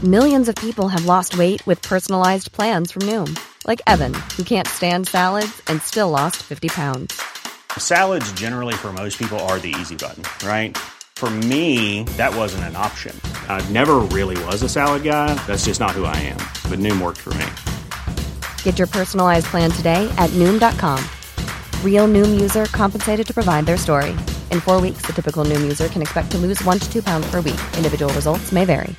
Millions of people have lost weight with personalized plans from Noom. Like Evan, who can't stand salads and still lost 50 pounds. Salads generally for most people are the easy button, right? For me, that wasn't an option. I never really was a salad guy. That's just not who I am. But Noom worked for me. Get your personalized plan today at Noom.com. Real Noom user compensated to provide their story. In 4 weeks, the typical Noom user can expect to lose 1 to 2 pounds per week. Individual results may vary.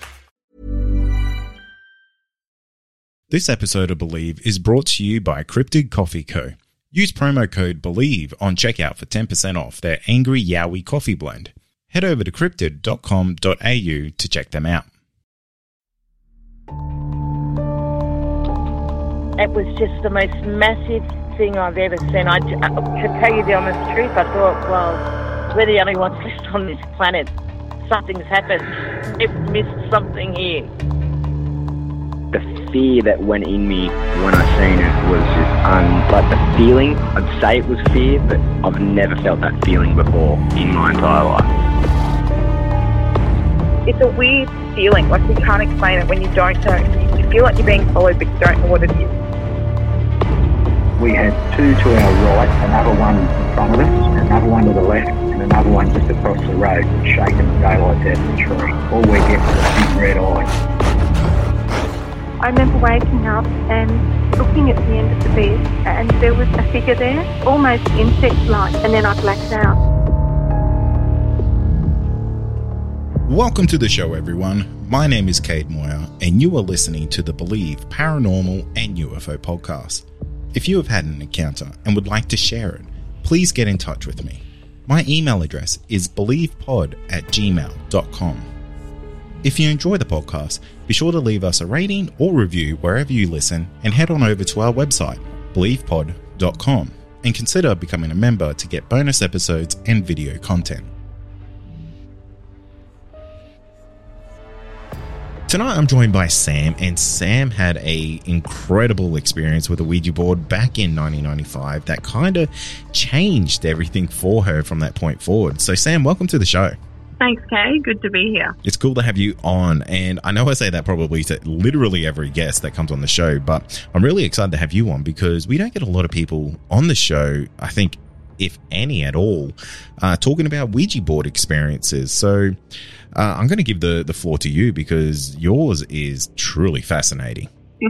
This episode of Believe is brought to you by Cryptid Coffee Co. Use promo code BELIEVE on checkout for 10% off their Angry Yowie coffee blend. Head over to cryptid.com.au to check them out. It was just the most massive thing I've ever seen. To tell you the honest truth, I thought, well, we're the only ones left on this planet. Something's happened. We've missed something here. The fear that went in me when I seen it was just like the feeling. I'd say it was fear, but I've never felt that feeling before in my entire life. It's a weird feeling, like you can't explain it when you don't know. You feel like you're being followed, but you don't know what it is. We had two to our right, another one in front of us, another one to the left, and another one just across the road, shaking the daylight out of the tree. All we get was big red eyes. I remember waking up and looking at the end of the bed, and there was a figure there, almost insect-like, and then I blacked out. Welcome to the show, everyone. My name is Cade Moyer, and you are listening to the Believe Paranormal and UFO podcast. If you have had an encounter and would like to share it, please get in touch with me. My email address is believepod@gmail.com. If you enjoy the podcast, be sure to leave us a rating or review wherever you listen, and head on over to our website, believepod.com, and consider becoming a member to get bonus episodes and video content. Tonight I'm joined by Sam, and Sam had an incredible experience with a Ouija board back in 1995 that kind of changed everything for her from that point forward. So Sam, welcome to the show. Thanks, Kay. Good to be here. It's cool to have you on, and I know I say that probably to literally every guest that comes on the show, but I'm really excited to have you on because we don't get a lot of people on the show, I think, if any at all, talking about Ouija board experiences. So I'm going to give the floor to you because yours is truly fascinating.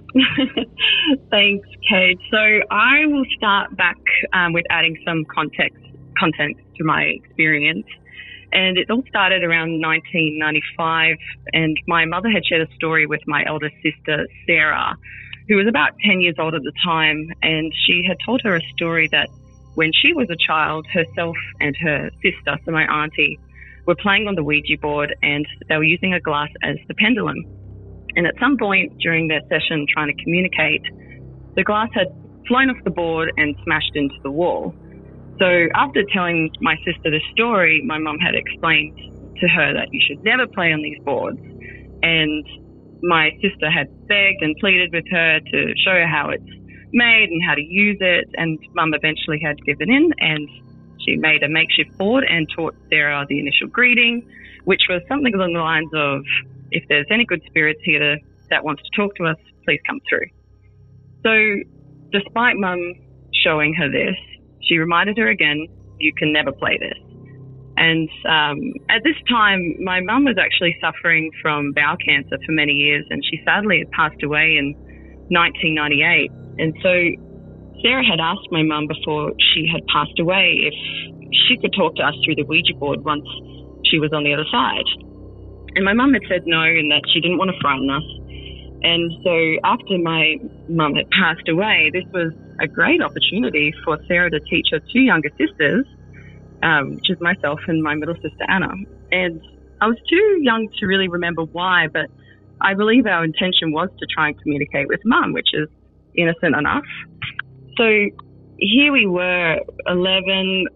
Thanks, Kate. So I will start back with adding some context to my experience. And it all started around 1995, and my mother had shared a story with my elder sister, Sarah, who was about 10 years old at the time, and she had told her a story that when she was a child, herself and her sister, so my auntie, were playing on the Ouija board, and they were using a glass as the pendulum. And at some point during their session trying to communicate, the glass had flown off the board and smashed into the wall. So after telling my sister the story, my mum had explained to her that you should never play on these boards. And my sister had begged and pleaded with her to show her how it's made and how to use it. And Mum eventually had given in, and she made a makeshift board and taught Sarah the initial greeting, which was something along the lines of, if there's any good spirits here that wants to talk to us, please come through. So despite Mum showing her this, she reminded her again, you can never play this. And at this time, my mum was actually suffering from bowel cancer for many years, and she sadly had passed away in 1998. And so Sarah had asked my mum before she had passed away if she could talk to us through the Ouija board once she was on the other side. And my mum had said no, and that she didn't want to frighten us. And so after my mum had passed away, this was a great opportunity for Sarah to teach her two younger sisters, which is myself and my middle sister, Anna. And I was too young to really remember why, but I believe our intention was to try and communicate with Mum, which is innocent enough. So here we were, 13,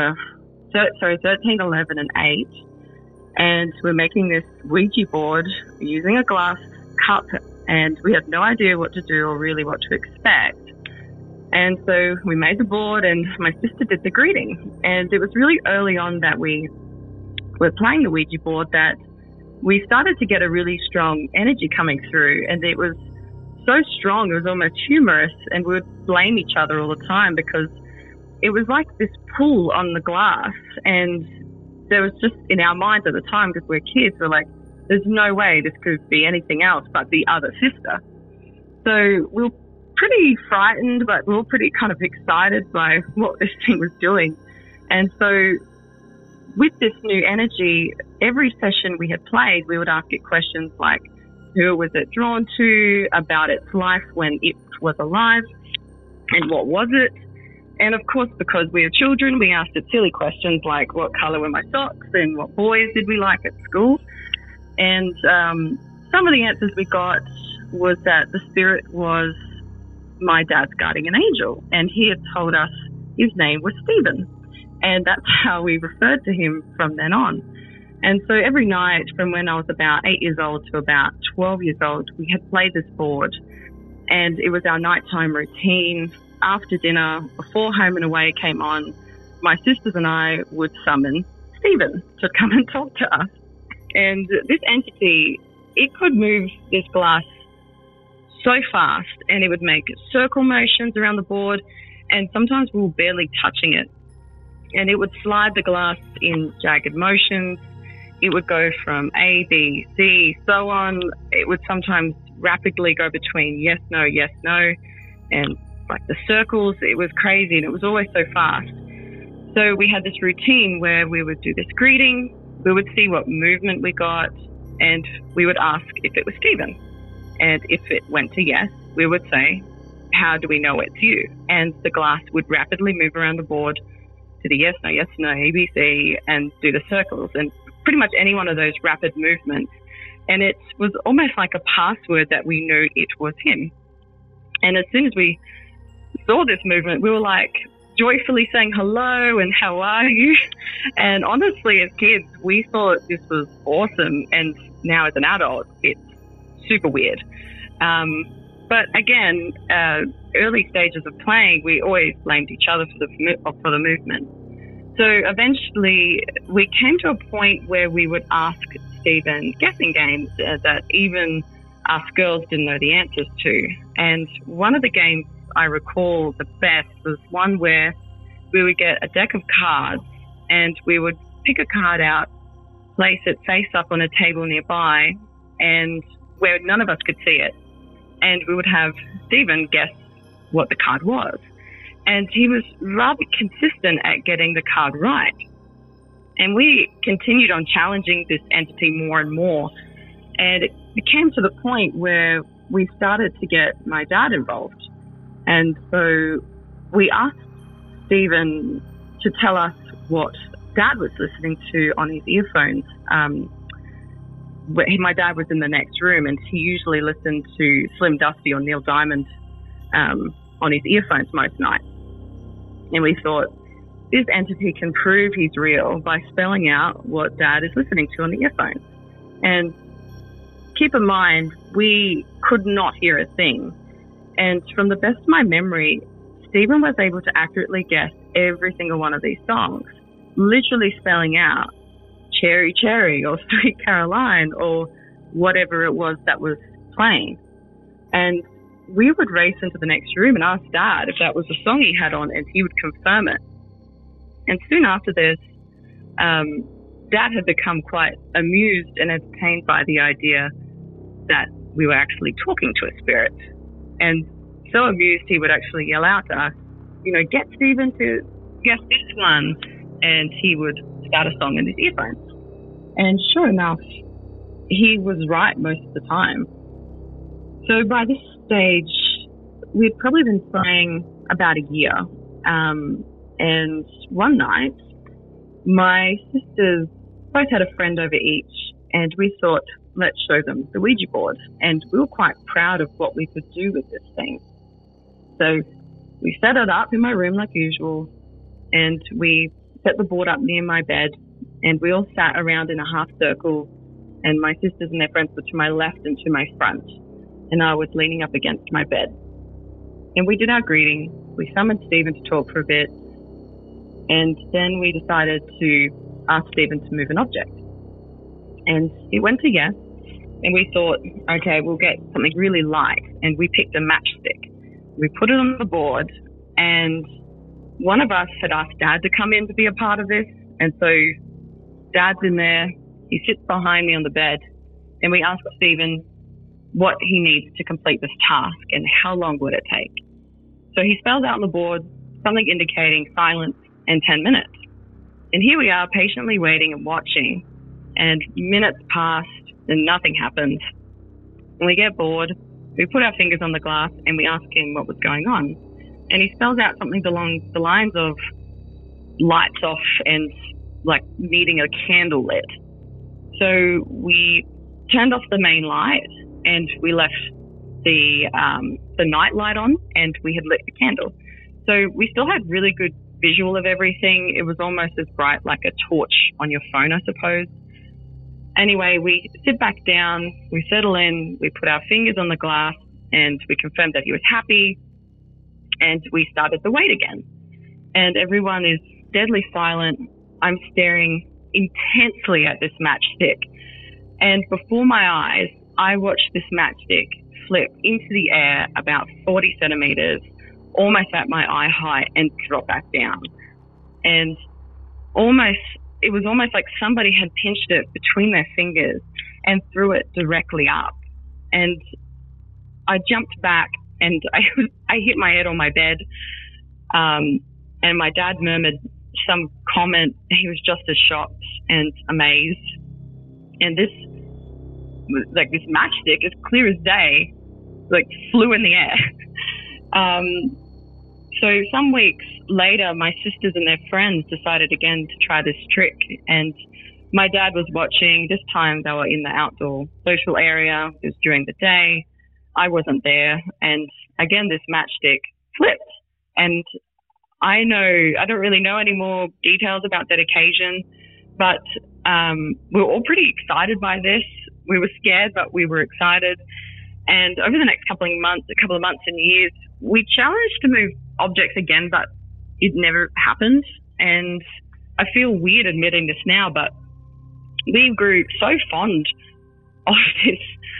11, and 8, and we're making this Ouija board using a glass cup, and we had no idea what to do or really what to expect. And so we made the board, and my sister did the greeting. And it was really early on that we were playing the Ouija board that we started to get a really strong energy coming through, and it was so strong, it was almost humorous, and we would blame each other all the time because it was like this pull on the glass, and there was just, in our minds at the time, because we're kids, we're like, there's no way this could be anything else but the other sister. So we were pretty frightened, but we were pretty kind of excited by what this thing was doing. And so with this new energy, every session we had played, we would ask it questions like, who was it drawn to, about its life when it was alive, and what was it? And of course, because we are children, we asked it silly questions like, what color were my socks, and what boys did we like at school? And some of the answers we got was that the spirit was my dad's guardian angel, and he had told us his name was Stephen, and that's how we referred to him from then on. And so every night from when I was about 8 years old to about 12 years old, we had played this board, and it was our nighttime routine. After dinner, before Home and Away came on, my sisters and I would summon Stephen to come and talk to us. And this entity, it could move this glass so fast, and it would make circle motions around the board, and sometimes we were barely touching it. And it would slide the glass in jagged motions. It would go from A, B, C, so on. It would sometimes rapidly go between yes, no, and like the circles. It was crazy, and it was always so fast. So we had this routine where we would do this greeting, we would see what movement we got, and we would ask if it was Stephen. And if it went to yes, we would say, how do we know it's you? And the glass would rapidly move around the board to the yes, no, ABC, and do the circles, and pretty much any one of those rapid movements. And it was almost like a password that we knew it was him. And as soon as we saw this movement, we were like joyfully saying hello and how are you? And honestly, as kids, we thought this was awesome. And now as an adult, it's super weird. But again, early stages of playing, we always blamed each other for the movement. So eventually we came to a point where we would ask Stephen guessing games that even us girls didn't know the answers to. And one of the games I recall the best was one where we would get a deck of cards, and we would pick a card out, place it face up on a table nearby, and where none of us could see it. And we would have Stephen guess what the card was. And he was rather consistent at getting the card right. And we continued on challenging this entity more and more. And it came to the point where we started to get my dad involved. And so we asked Stephen to tell us what Dad was listening to on his earphones. My dad was in the next room, and he usually listened to Slim Dusty or Neil Diamond on his earphones most nights. And we thought, this entity can prove he's real by spelling out what Dad is listening to on the earphones. And keep in mind, we could not hear a thing. And from the best of my memory, Stephen was able to accurately guess every single one of these songs, literally spelling out Cherry Cherry or Sweet Caroline or whatever it was that was playing. And we would race into the next room and ask Dad if that was the song he had on, and he would confirm it. And soon after this, Dad had become quite amused and entertained by the idea that we were actually talking to a spirit. And so amused, he would actually yell out to us, get Stephen to guess this one. And he would start a song in his earphones. And sure enough, he was right most of the time. So by this stage, we'd probably been playing about a year. And one night, my sisters both had a friend over each, and we thought, let's show them the Ouija board. And we were quite proud of what we could do with this thing. So we set it up in my room like usual, and we set the board up near my bed, and we all sat around in a half circle, and my sisters and their friends were to my left and to my front, and I was leaning up against my bed. And we did our greeting. We summoned Stephen to talk for a bit, and then we decided to ask Stephen to move an object. And it went to yes. And we thought, okay, we'll get something really light. And we picked a matchstick. We put it on the board, and one of us had asked Dad to come in to be a part of this. And so Dad's in there. He sits behind me on the bed, and we asked Stephen what he needs to complete this task and how long would it take. So he spells out on the board something indicating silence and 10 minutes. And here we are patiently waiting and watching, and minutes pass and nothing happens. And we get bored. We put our fingers on the glass and we ask him what was going on. And he spells out something along the lines of lights off and like needing a candle lit. So we turned off the main light and we left the night light on, and we had lit the candle. So we still had really good visual of everything. It was almost as bright like a torch on your phone, I suppose. Anyway, we sit back down, we settle in, we put our fingers on the glass, and we confirmed that he was happy, and we started the wait again. And everyone is deadly silent. I'm staring intensely at this matchstick. And before my eyes, I watched this matchstick flip into the air about 40 centimeters, almost at my eye height, and drop back down. And it was almost like somebody had pinched it between their fingers and threw it directly up. And I jumped back and I hit my head on my bed. And my dad murmured some comment. He was just as shocked and amazed. And this matchstick, as clear as day, like flew in the air. So some weeks later, my sisters and their friends decided again to try this trick. And my dad was watching. This time they were in the outdoor social area. It was during the day. I wasn't there. And again, this matchstick flipped. And I don't really know any more details about that occasion, but we were all pretty excited by this. We were scared, but we were excited. And over the next couple of months and years, we challenged to move objects again, but it never happened. And I feel weird admitting this now, but we grew so fond of this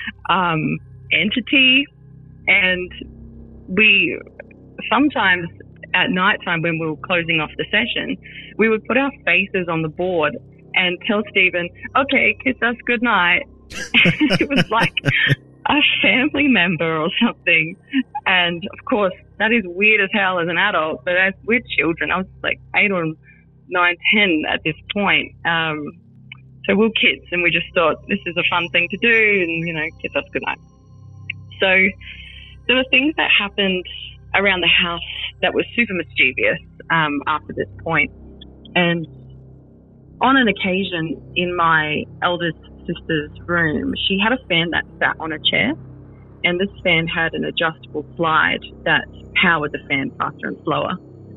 entity. And we sometimes at nighttime when we were closing off the session, we would put our faces on the board and tell Stephen, okay, kiss us goodnight. It was like a family member or something. And of course, that is weird as hell as an adult, but as we're children, I was like 8 or 9, 10 at this point. So we were kids and we just thought this is a fun thing to do and, kiss us goodnight. So there were things that happened around the house that were super mischievous after this point. And on an occasion in my eldest sister's room, she had a fan that sat on a chair, and this fan had an adjustable slide that powered the fan faster and slower.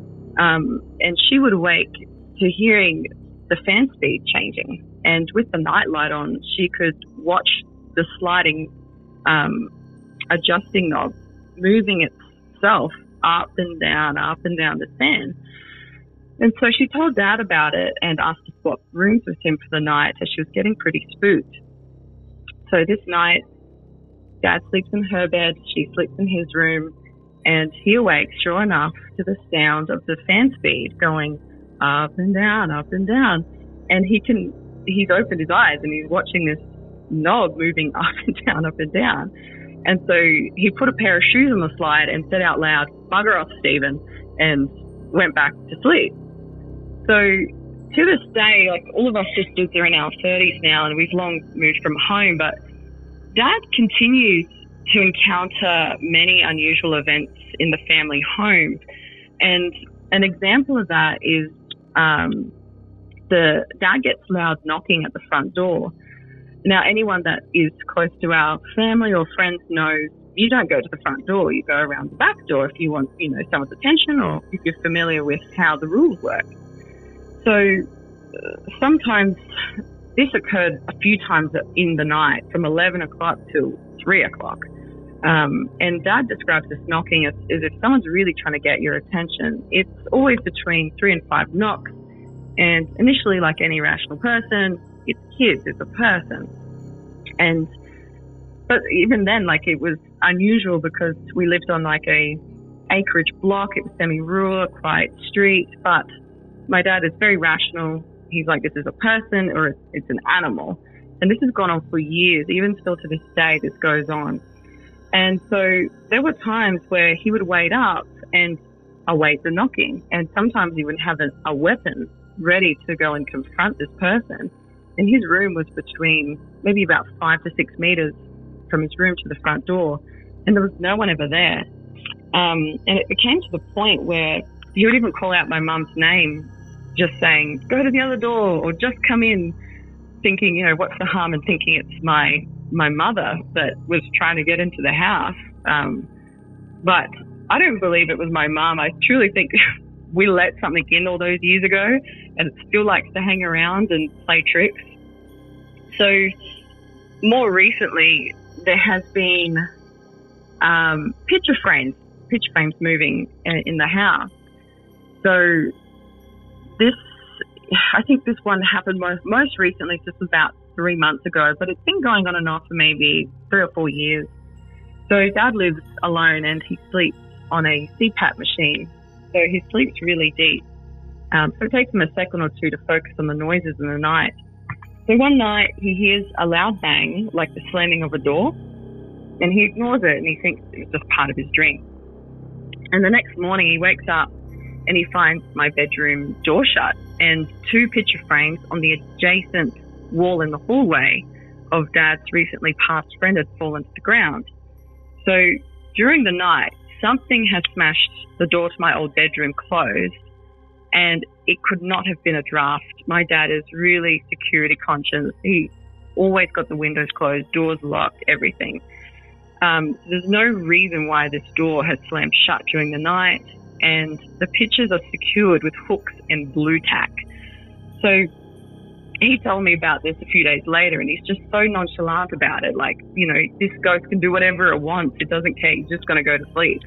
And she would wake to hearing the fan speed changing. And with the nightlight on, she could watch the sliding adjusting knob moving itself up and down the fan. And so she told Dad about it and asked to swap rooms with him for the night as she was getting pretty spooked. So this night, Dad sleeps in her bed, she sleeps in his room, and he awakes, sure enough, to the sound of the fan speed going up and down, up and down. And he's opened his eyes and he's watching this knob moving up and down, up and down. And so he put a pair of shoes on the slide and said out loud, "Bugger off, Stephen," and went back to sleep. So to this day, like all of our sisters are in our 30s now and we've long moved from home, but Dad continues to encounter many unusual events in the family home. And an example of that is the Dad gets loud knocking at the front door. Now, anyone that is close to our family or friends knows you don't go to the front door, you go around the back door if you want, someone's attention or if you're familiar with how the rules work. So sometimes this occurred a few times in the night from 11 o'clock till 3 o'clock. And Dad describes this knocking as if someone's really trying to get your attention. It's always between 3 and 5 knocks. And initially, like any rational person, it's kids, it's a person. But even then, like, it was unusual because we lived on like a acreage block. It was semi-rural, a quiet street, but my dad is very rational. He's like, this is a person or it's an animal. And this has gone on for years. Even still to this day, this goes on. And so there were times where he would wait up and await the knocking. And sometimes he would have a weapon ready to go and confront this person. And his room was between maybe about 5 to 6 meters from his room to the front door. And there was no one ever there. And it became to the point where he would even call out my mum's name, just saying, go to the other door or just come in, thinking, you know, what's the harm in thinking it's my mother that was trying to get into the house. But I don't believe it was my mum. I truly think we let something in all those years ago, and it still likes to hang around and play tricks. So more recently, there has been picture frames moving in the house. So I think this one happened most recently, just about 3 months ago, but it's been going on and off for maybe 3 or 4 years. So Dad lives alone and he sleeps on a CPAP machine. So he sleeps really deep. So it takes him a second or two to focus on the noises in the night. So one night he hears a loud bang, like the slamming of a door, and he ignores it and he thinks it's just part of his dream. And the next morning he wakes up and he finds my bedroom door shut and 2 picture frames on the adjacent wall in the hallway of Dad's recently passed friend had fallen to the ground. So during the night, something has smashed the door to my old bedroom closed, and it could not have been a draft. My dad is really security conscious. He always got the windows closed, doors locked, everything. There's no reason why this door has slammed shut during the night, and the pictures are secured with hooks and blue tack. So he told me about this a few days later, and he's just so nonchalant about it. Like, you know, this ghost can do whatever it wants. It doesn't care. He's just going to go to sleep.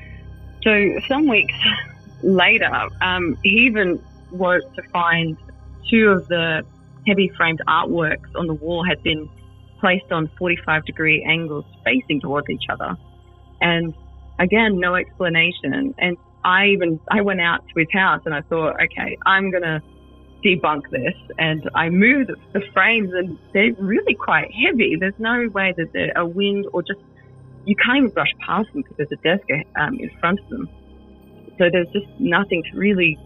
So some weeks later, he even woke to find 2 of the heavy framed artworks on the wall had been placed on 45-degree angles facing towards each other. And again, no explanation. And I went out to his house and I thought, okay, I'm going to debunk this. And I moved the frames and they're really quite heavy. There's no way that they're a wind or just, you can't even brush past them because there's a desk in front of them. So there's just nothing to really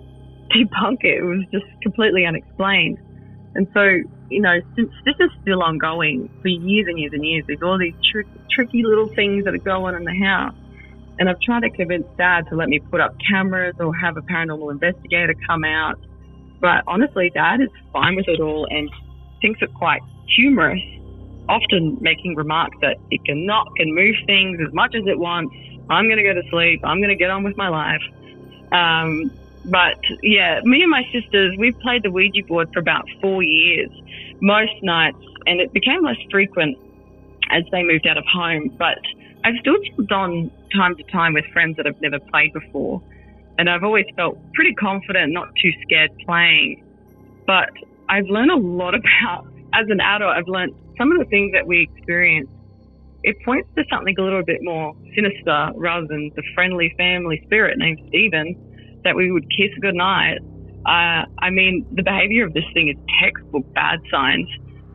debunk it. It was just completely unexplained. And so, you know, since this is still ongoing for years and years and years, there's all these tricky little things that are going on in the house. And I've tried to convince Dad to let me put up cameras or have a paranormal investigator come out. But honestly, Dad is fine with it all and thinks it quite humorous, often making remarks that it can knock and move things as much as it wants. I'm going to go to sleep. I'm going to get on with my life. But yeah, me and my sisters, we've played the Ouija board for about 4 years, most nights, and it became less frequent as they moved out of home. But I've still jumped on time to time with friends that I've never played before. And I've always felt pretty confident, not too scared playing. But I've learned a lot about, as an adult, I've learned some of the things that we experience. It points to something a little bit more sinister rather than the friendly family spirit named Stephen that we would kiss goodnight. I mean, the behavior of this thing is textbook bad signs.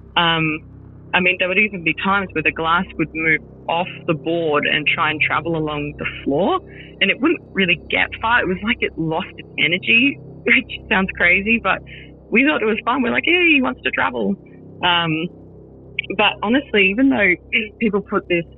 I mean, there would even be times where the glass would move off the board and try and travel along the floor, and it wouldn't really get far. It was like it lost its energy, which sounds crazy, but we thought it was fun. We're like, yeah, he wants to travel. But honestly, even though people put this,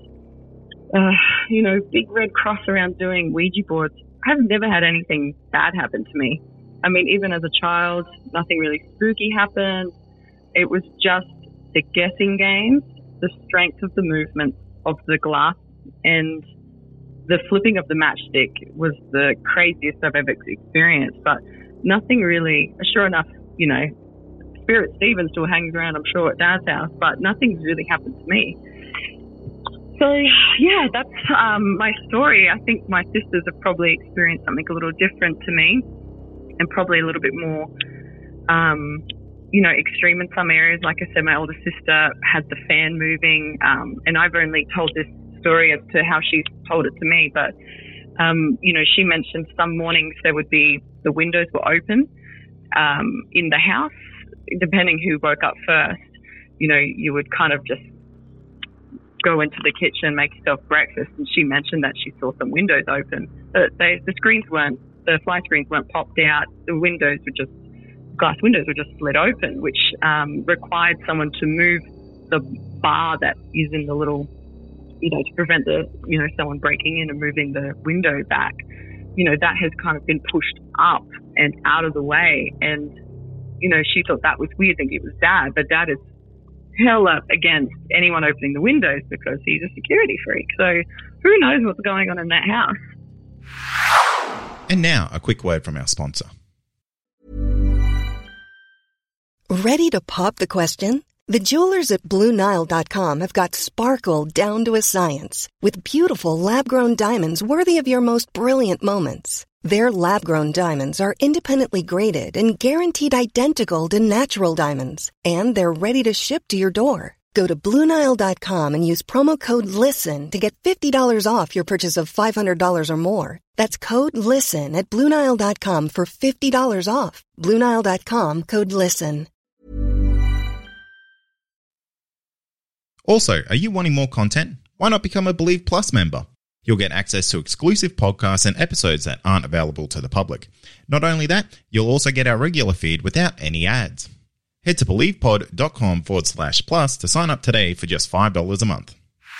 big red cross around doing Ouija boards, I've never had anything bad happen to me. I mean, even as a child, nothing really spooky happened. It was just the guessing games, the strength of the movement of the glass, and the flipping of the matchstick was the craziest I've ever experienced. But nothing really, sure enough, Spirit Stephen still hangs around, I'm sure, at Dad's house, but nothing's really happened to me. So, yeah, that's my story. I think my sisters have probably experienced something a little different to me and probably a little bit more extreme in some areas. Like I said, my older sister had the fan moving, and I've only told this story as to how she's told it to me. But, she mentioned some mornings there would be the windows were open in the house, depending who woke up first. You would kind of just go into the kitchen, make yourself breakfast, and she mentioned that she saw some windows open. But the fly screens weren't popped out. The glass windows were just slid open, which required someone to move the bar that is in the little, to prevent someone breaking in and moving the window back. That has kind of been pushed up and out of the way. And, she thought that was weird, thinking it was Dad, but Dad is hell up against anyone opening the windows because he's a security freak. So who knows what's going on in that house? And now a quick word from our sponsor. Ready to pop the question? The jewelers at BlueNile.com have got sparkle down to a science with beautiful lab-grown diamonds worthy of your most brilliant moments. Their lab-grown diamonds are independently graded and guaranteed identical to natural diamonds, and they're ready to ship to your door. Go to BlueNile.com and use promo code LISTEN to get $50 off your purchase of $500 or more. That's code LISTEN at BlueNile.com for $50 off. BlueNile.com, code LISTEN. Also, are you wanting more content? Why not become a Believe Plus member? You'll get access to exclusive podcasts and episodes that aren't available to the public. Not only that, you'll also get our regular feed without any ads. Head to believepod.com/plus to sign up today for just $5 a month.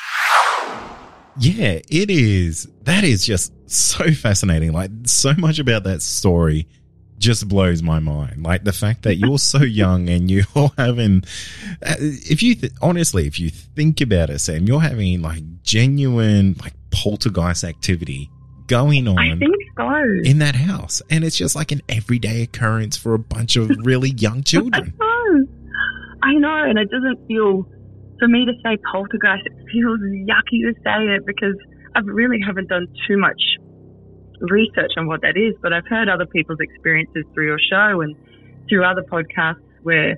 Yeah, it is. That is just so fascinating. Like, so much about that story just blows my mind. Like, the fact that you're so young and you're having, if you think about it, Sam, you're having like genuine like poltergeist activity going on. I think so. In that house. And it's just like an everyday occurrence for a bunch of really young children. I know. And it doesn't feel, for me to say poltergeist, it feels yucky to say it because I really haven't done too much research on what that is, but I've heard other people's experiences through your show and through other podcasts where,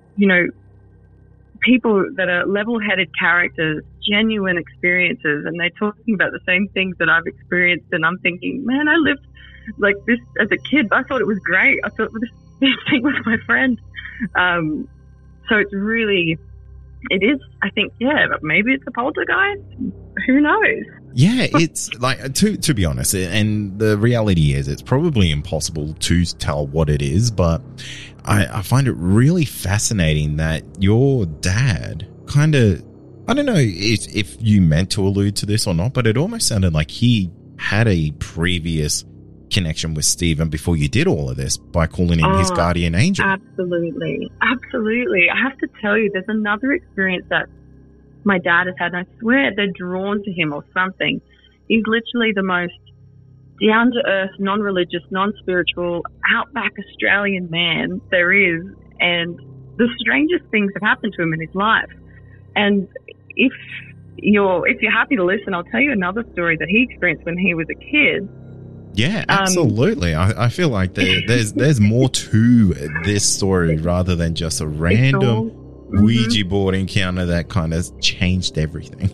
people that are level-headed characters, genuine experiences, and they're talking about the same things that I've experienced, and I'm thinking, man, I lived like this as a kid. I thought it was great. I thought this thing was my friend. So it's really, it is, I think, but maybe it's a poltergeist. Who knows? Yeah, it's like, to be honest, and the reality is it's probably impossible to tell what it is, but I find it really fascinating that your dad kind of, I don't know if you meant to allude to this or not, but it almost sounded like he had a previous connection with Stephen before you did all of this by calling him his guardian angel. Absolutely. I have to tell you, there's another experience that my dad has had, and I swear they're drawn to him or something. He's literally the most down-to-earth, non-religious, non-spiritual, outback Australian man there is, and the strangest things have happened to him in his life. And if you're happy to listen, I'll tell you another story that he experienced when he was a kid. Yeah, absolutely. I feel like there's more to this story rather than just a random Ouija board encounter that kind of changed everything.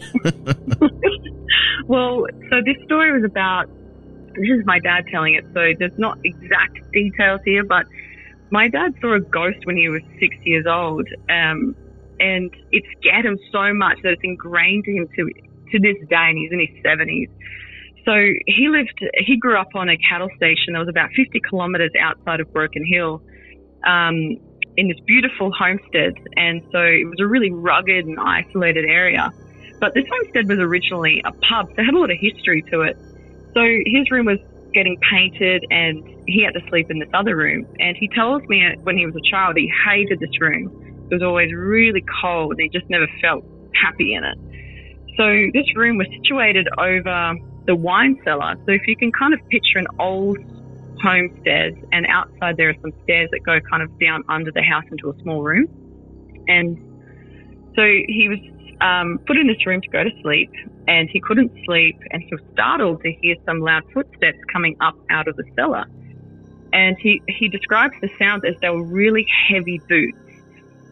Well, so this story was about, this is my dad telling it, so there's not exact details here, but my dad saw a ghost when he was 6 years old, and it scared him so much that it's ingrained to him to this day, and he's in his 70s. So he grew up on a cattle station that was about 50 kilometres outside of Broken Hill, in this beautiful homestead. And so it was a really rugged and isolated area. But this homestead was originally a pub, so it had a lot of history to it. So his room was getting painted and he had to sleep in this other room. And he tells me when he was a child, he hated this room. It was always really cold and he just never felt happy in it. So this room was situated over the wine cellar. So if you can kind of picture an old homestead, and outside there are some stairs that go kind of down under the house into a small room. And so he was put in this room to go to sleep, and he couldn't sleep, and he was startled to hear some loud footsteps coming up out of the cellar. And he describes the sound as they were really heavy boots.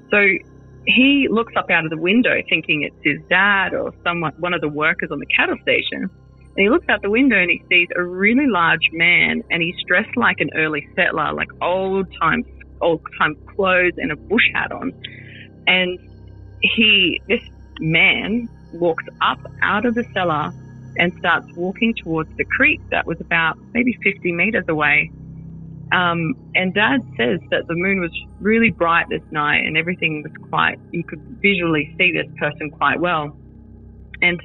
So he looks up out of the window thinking it's his dad or one of the workers on the cattle station. And he looks out the window and he sees a really large man, and he's dressed like an early settler, like old time clothes and a bush hat on. And this man walks up out of the cellar and starts walking towards the creek that was about maybe 50 meters away. And Dad says that the moon was really bright this night and everything was you could visually see this person quite well. And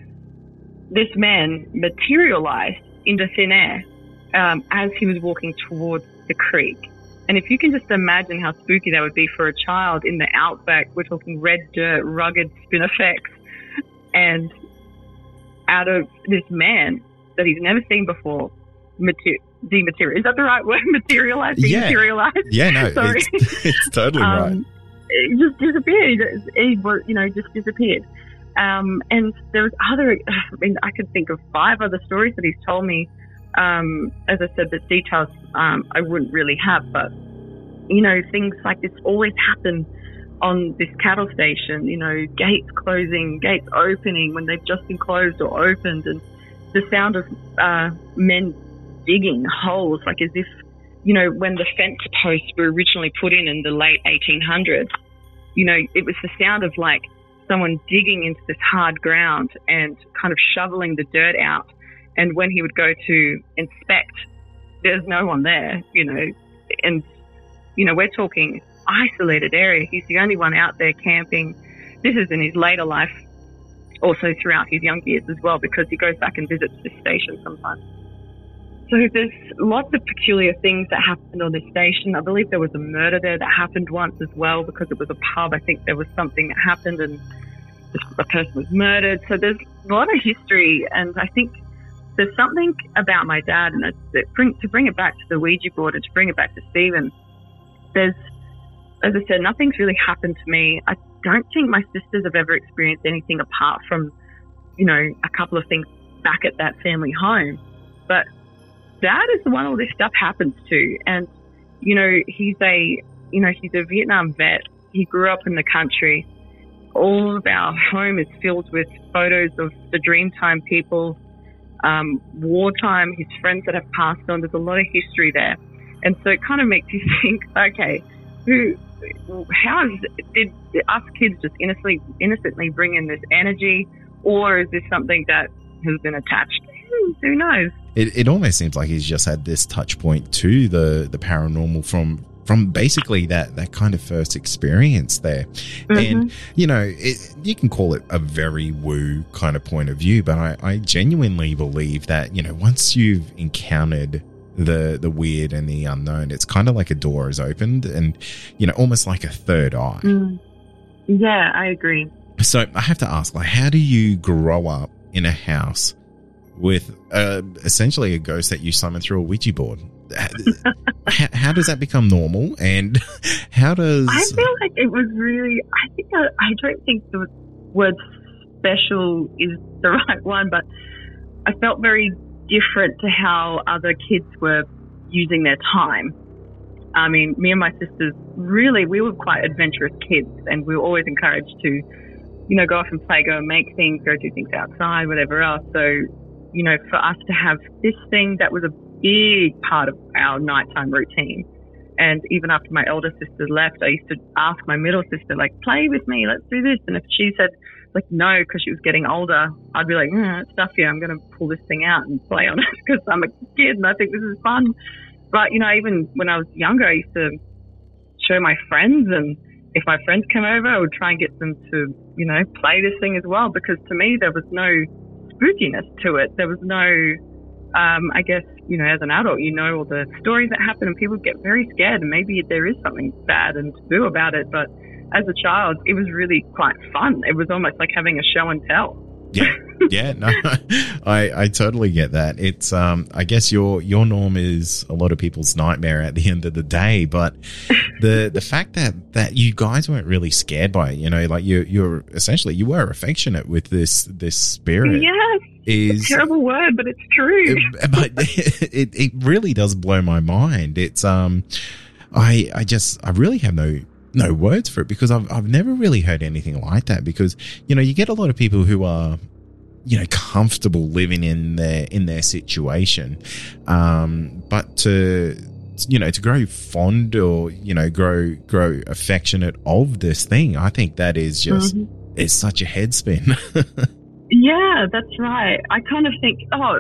this man materialized into thin air as he was walking towards the creek. And if you can just imagine how spooky that would be for a child in the outback, we're talking red dirt, rugged spinifex, and out of this man that he's never seen before, dematerialized. Is that the right word? Materialized? Dematerialized? Yeah, no, sorry. It's totally right. It just disappeared. He just disappeared. And there was I could think of 5 other stories that he's told me. As I said, the details I wouldn't really have, but, things like this always happen on this cattle station, gates closing, gates opening when they've just been closed or opened, and the sound of men digging holes, like as if, when the fence posts were originally put in the late 1800s, it was the sound of like someone digging into this hard ground and kind of shoveling the dirt out. And when he would go to inspect, there's no one there, and, we're talking isolated area. He's the only one out there camping. This is in his later life, also throughout his young years as well, because he goes back and visits this station sometimes. So there's lots of peculiar things that happened on this station. I believe there was a murder there that happened once as well, because it was a pub. I think there was something that happened and a person was murdered. So there's a lot of history, and I think there's something about my dad, and to bring it back to the Ouija board and to bring it back to Stephen, as I said, nothing's really happened to me. I don't think my sisters have ever experienced anything apart from, a couple of things back at that family home. But Dad is the one all this stuff happens to. And, he's a Vietnam vet. He grew up in the country. All of our home is filled with photos of the Dreamtime people, wartime, his friends that have passed on. There's a lot of history there. And so it kind of makes you think, okay, did us kids just innocently bring in this energy, or is this something that has been attached? Who knows? It almost seems like he's just had this touch point to the paranormal from basically that kind of first experience there. Mm-hmm. And, you can call it a very woo kind of point of view, but I genuinely believe that, once you've encountered the weird and the unknown, it's kind of like a door is opened and, almost like a third eye. Mm. Yeah, I agree. So I have to ask, how do you grow up in a house with essentially a ghost that you summon through a Ouija board? How does that become normal, and how does... I feel like it was really... I don't think the word special is the right one, but I felt very different to how other kids were using their time. I mean, me and my sisters, really, we were quite adventurous kids, and we were always encouraged to, go off and play, go and make things, go do things outside, whatever else. So, for us to have this thing that was a big part of our nighttime routine. And even after my elder sister left, I used to ask my middle sister, play with me, let's do this. And if she said, no, because she was getting older, I'd be like, stuff you, I'm going to pull this thing out and play on it because I'm a kid and I think this is fun. But, even when I was younger, I used to show my friends, and if my friends came over, I would try and get them to, play this thing as well, because to me, there was no spookiness to it. There was no, I guess, as an adult, all the stories that happen and people get very scared and maybe there is something bad and taboo about it. But as a child, it was really quite fun. It was almost like having a show and tell. Yeah, no, I totally get that. It's, I guess your norm is a lot of people's nightmare at the end of the day, but the fact that you guys weren't really scared by it, you're essentially, you were affectionate with this spirit. Yes. Is a terrible word, but it's true. But it really does blow my mind. It's, I really have no no words for it, because I've never really heard anything like that. Because, you know, you get a lot of people who are, you know, comfortable living in their situation, but to grow fond or, you know, grow affectionate of this thing, I think that is just it's such a head spin. Yeah, that's right. I kind of think,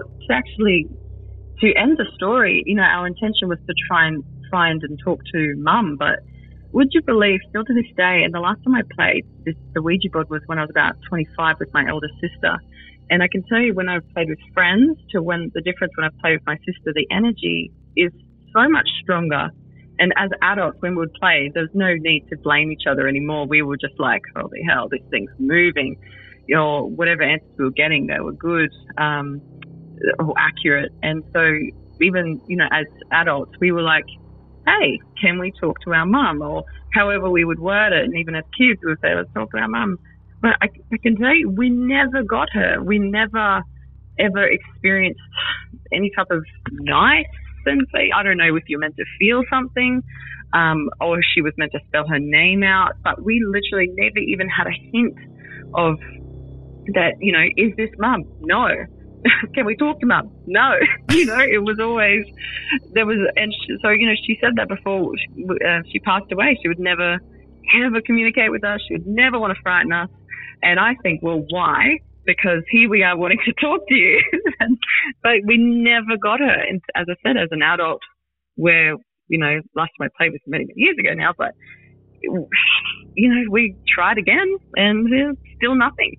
to end the story, you know, our intention was to try and find and talk to Mum, but would you believe, still to this day, and the last time I played the Ouija board was when I was about 25 with my older sister. And I can tell you, when I've played with friends to when the difference when I play with my sister, the energy is so much stronger. And as adults, when we would play, there's no need to blame each other anymore. We were just like, holy hell, this thing's moving. You know, whatever answers we were getting, they were good or accurate. And so even, you know, as adults, we were like, hey, can we talk to our mum? Or however we would word it. And even as kids, we would say, let's talk to our mum. But I can tell you, we never got her. We never, ever experienced any type of nice sensation. I don't know if you're meant to feel something or she was meant to spell her name out. But we literally never even had a hint of that, you know, is this Mum? No. Can we talk to Mum? No. You know, it was always, there was, and so, you know, she said that before she passed away. She would never, ever communicate with us. She would never want to frighten us. And I think, well, why? Because here we are wanting to talk to you. But we never got her. And as I said, as an adult, where, you know, last time I played was many, many years ago now, but, you know, we tried again and there's still nothing.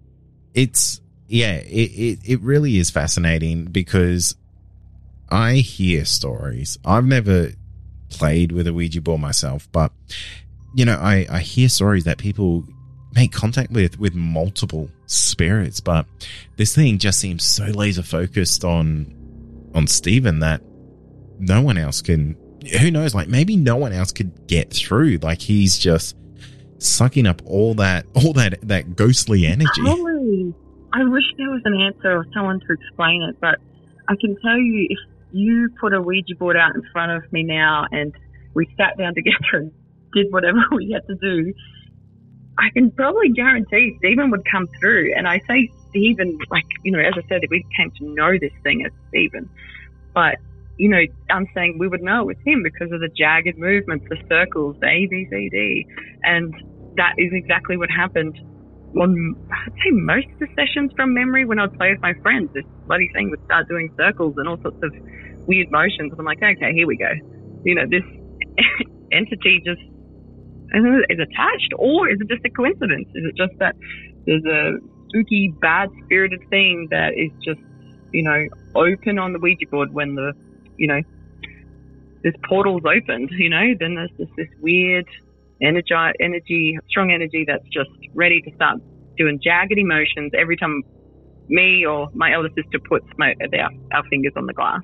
It really is fascinating because I hear stories. I've never played with a Ouija board myself, but, you know, I hear stories that people make contact with multiple spirits, but this thing just seems so laser focused on Stephen that no one else can, who knows, like maybe no one else could get through. Like he's just sucking up all that ghostly energy. Totally. I wish there was an answer or someone to explain it, but I can tell you, if you put a Ouija board out in front of me now and we sat down together and did whatever we had to do, I can probably guarantee Stephen would come through. And I say Stephen, like, you know, as I said, we came to know this thing as Stephen. But, you know, I'm saying we would know it was him because of the jagged movements, the circles, the A, B, C, D. And that is exactly what happened on, I'd say, most of the sessions from memory when I'd play with my friends. This bloody thing would start doing circles and all sorts of weird motions. I'm like, okay, here we go. You know, this entity just is attached, or is it just a coincidence? Is it just that there's a spooky, bad spirited thing that is just, you know, open on the Ouija board when the, you know, this portal's opened, you know, then there's just this weird strong energy that's just ready to start doing jagged emotions every time me or my elder sister puts our fingers on the glass.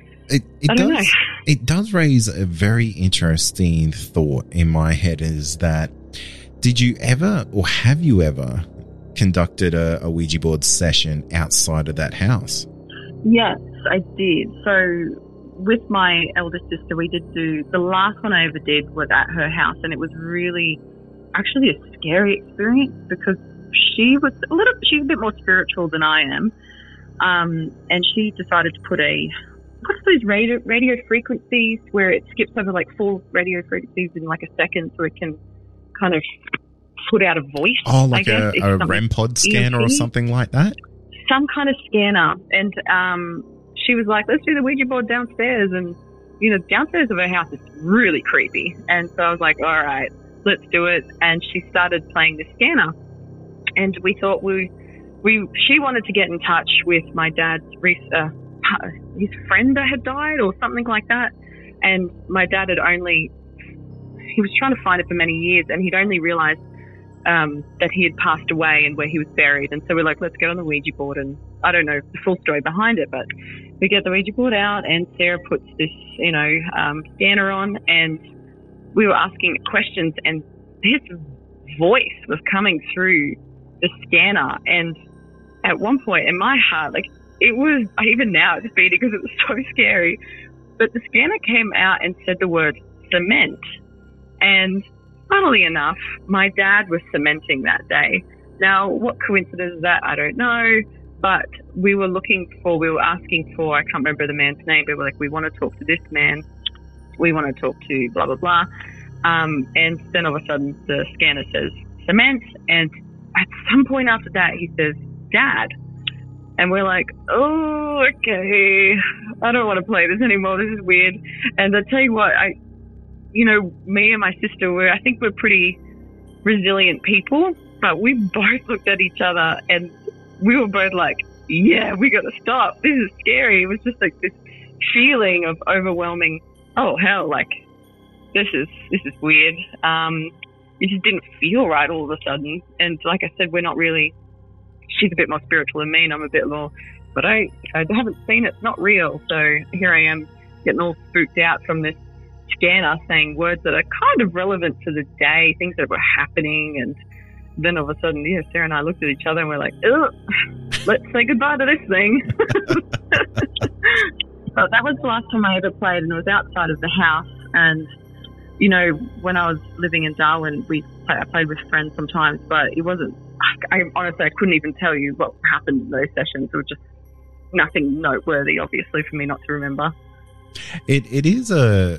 It does raise a very interesting thought in my head, is that did you ever, or have you ever conducted a Ouija board session outside of that house? Yes, I did. So with my elder sister, we did do, the last one I ever did was at her house, and it was really actually a scary experience because she's a bit more spiritual than I am. And she decided to put what's those radio frequencies where it skips over like 4 radio frequencies in like a second so it can kind of put out a voice. Oh, like a REM pod scanner or something like that? Some kind of scanner. And she was like, let's do the Ouija board downstairs. And, you know, downstairs of her house is really creepy. And so I was like, all right, let's do it. And she started playing the scanner. And we thought she wanted to get in touch with my dad's his friend that had died or something like that. And my dad he was trying to find it for many years, and he'd only realized that he had passed away and where he was buried. And so we're like, let's get on the Ouija board. And I don't know the full story behind it, but we get the Ouija board out and Sarah puts this, you know, scanner on, and we were asking questions, and this voice was coming through the scanner. And at one point in my heart, like, it was, even now it's beating because it was so scary, but the scanner came out and said the word cement. And funnily enough, my dad was cementing that day. Now, what coincidence is that? I don't know. But we were asking for, I can't remember the man's name, but we were like, we want to talk to this man. We want to talk to blah, blah, blah. And then all of a sudden the scanner says cement. And at some point after that, he says, Dad. And we're like, oh, okay. I don't want to play this anymore. This is weird. And I tell you what, me and my sister, I think we're pretty resilient people, but we both looked at each other and we were both like, yeah, we got to stop. This is scary. It was just like this feeling of overwhelming, oh, hell, like, this is weird. It just didn't feel right all of a sudden. And like I said, we're not really, she's a bit more spiritual than me and I'm a bit more, but I haven't seen it. It's not real. So here I am getting all spooked out from this scanner saying words that are kind of relevant to the day, things that were happening. And then all of a sudden, Sarah and I looked at each other and we're like, ugh, let's say goodbye to this thing. But that was the last time I ever played, and it was outside of the house. And, when I was living in Darwin, I played with friends sometimes, but it wasn't, honestly, I couldn't even tell you what happened in those sessions. It was just nothing noteworthy, obviously, for me not to remember. It is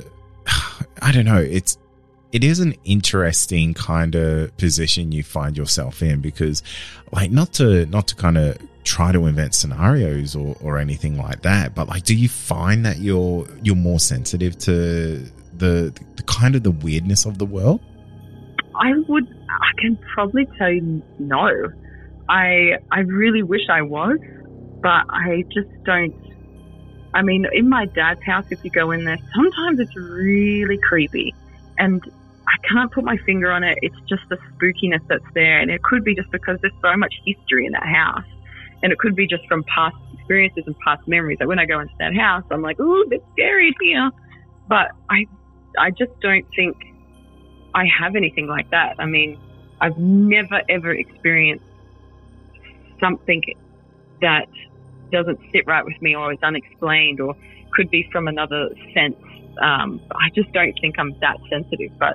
I don't know, it is an interesting kind of position you find yourself in, because like not to kind of try to invent scenarios or anything like that, but like, do you find that you're more sensitive to the kind of the weirdness of the world? I can probably tell you no. I really wish I was, but I just don't. I mean, in my dad's house, if you go in there, sometimes it's really creepy, and I can't put my finger on it. It's just the spookiness that's there. And it could be just because there's so much history in that house. And it could be just from past experiences and past memories. Like when I go into that house, I'm like, ooh, it's scary here. But I just don't think I have anything like that. I mean, I've never, ever experienced something that doesn't sit right with me or is unexplained or could be from another sense. I just don't think I'm that sensitive. But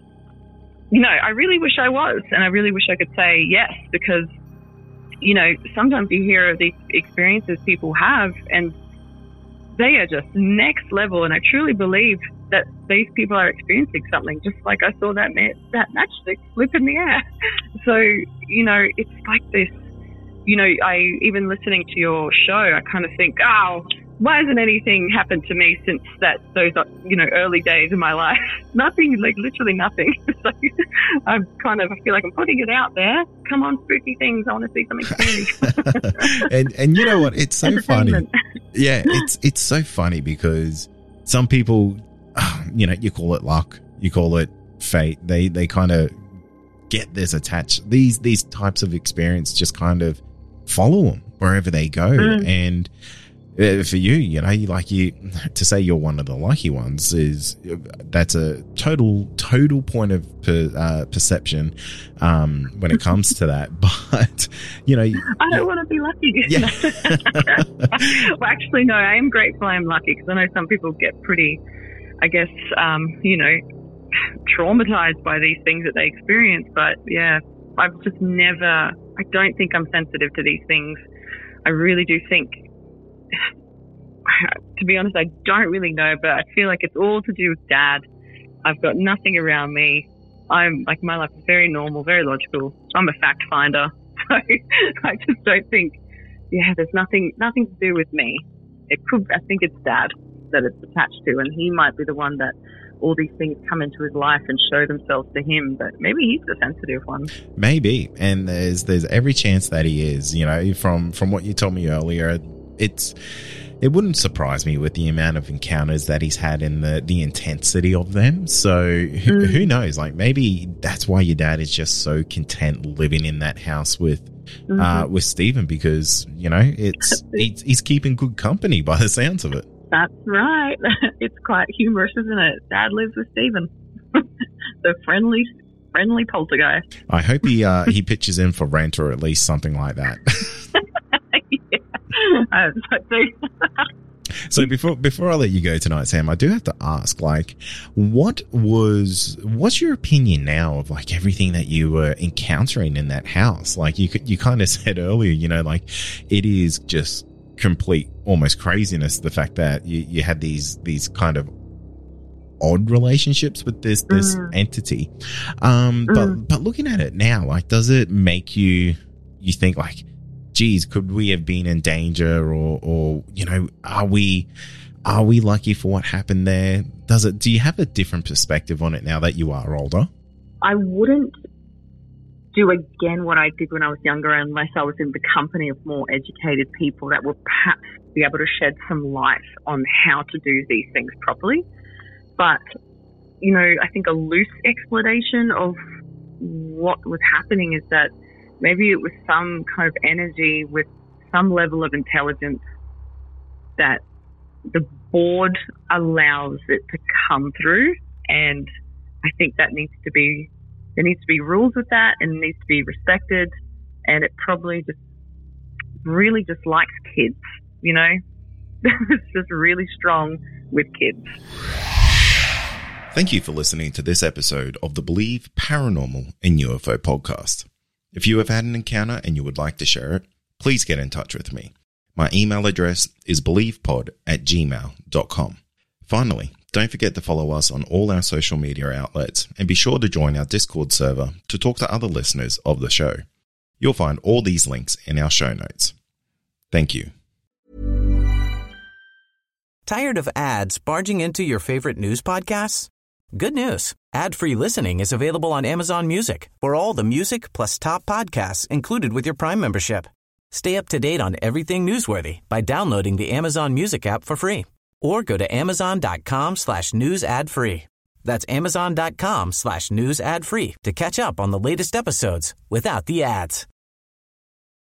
I really wish I was, and I really wish I could say yes, because, sometimes you hear of these experiences people have, and they are just next level, and I truly believe that these people are experiencing something, just like I saw that matchstick flip in the air. So, it's like this, even listening to your show, I kind of think, oh, why hasn't anything happened to me since those early days of my life? Nothing, like literally nothing. So I feel like I'm putting it out there. Come on, spooky things. I want to see something scary. and you know what? It's so funny. Yeah, it's so funny because some people, you call it luck, you call it fate. They kind of get this attached. These types of experience just kind of follow them wherever they go. And for you, to say you're one of the lucky ones that's a total point of perception when it comes to that. But I don't want to be lucky. Yeah. Well, actually, no. I am grateful I'm lucky, because I know some people get pretty, I guess, traumatized by these things that they experience. But yeah, I've just never. I don't think I'm sensitive to these things. I really do think. To be honest, I don't really know, but I feel like it's all to do with Dad. I've got nothing around me. I'm like, my life is very normal, very logical. I'm a fact finder. So I just don't think, there's nothing to do with me. I think it's Dad that it's attached to, and he might be the one that all these things come into his life and show themselves to him, but maybe he's the sensitive one. Maybe, and there's every chance that he is. From what you told me earlier, it wouldn't surprise me with the amount of encounters that he's had and the intensity of them. So who knows? Like, maybe that's why your dad is just so content living in that house with Stephen, because he's keeping good company by the sounds of it. That's right. It's quite humorous, isn't it? Dad lives with Stephen, the friendly poltergeist. I hope he pitches in for rent or at least something like that. So before I let you go tonight, Sam, I do have to ask, like, what's your opinion now of like everything that you were encountering in that house? Like you kind of said earlier, you know, like it is just complete almost craziness, the fact that you had these kind of odd relationships with this entity. But looking at it now, like, does it make you think like, geez, could we have been in danger, or you know, are we lucky for what happened there? Do you have a different perspective on it now that you are older? I wouldn't do again what I did when I was younger unless I was in the company of more educated people that would perhaps be able to shed some light on how to do these things properly. But, you know, I think a loose explanation of what was happening is that maybe it was some kind of energy with some level of intelligence that the board allows it to come through. And I think that there needs to be rules with that, and it needs to be respected. And it probably really likes kids, you know? It's just really strong with kids. Thank you for listening to this episode of the Believe Paranormal and UFO podcast. If you have had an encounter and you would like to share it, please get in touch with me. My email address is believepod@gmail.com. Finally, don't forget to follow us on all our social media outlets and be sure to join our Discord server to talk to other listeners of the show. You'll find all these links in our show notes. Thank you. Tired of ads barging into your favorite news podcasts? Good news. Ad-free listening is available on Amazon Music for all the music plus top podcasts included with your Prime membership. Stay up to date on everything newsworthy by downloading the Amazon Music app for free or go to amazon.com/news ad free. That's amazon.com/news ad free to catch up on the latest episodes without the ads.